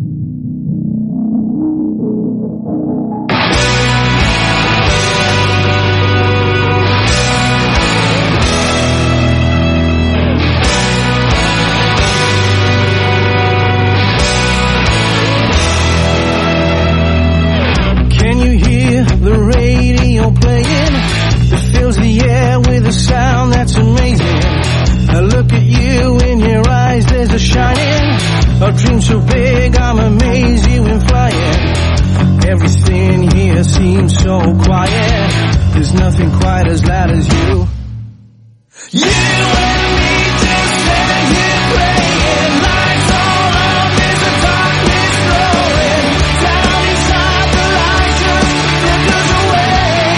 A dream so big, I'm amazed you in flying. Everything here seems so quiet. There's nothing quite as loud as you. You and me just stand here playing. Lights all up, there's a darkness growing. Down inside the light just flickers away.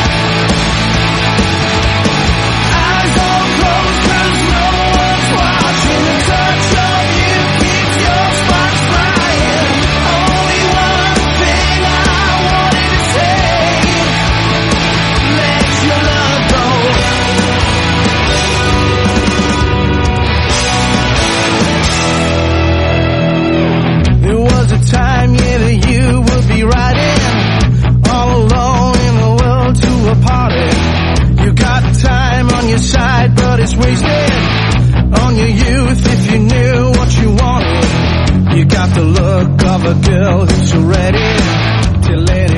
Eyes all closed 'cause no one's watching. The touch of you keeps your sparks flying. Only one thing I wanted to say. Let your love go. There was a time, yeah, that you would be riding all alone in the world to a party. You got time on your side, but it's wasted on your youth if you knew what you wanted. You got the look of a girl who's so ready to let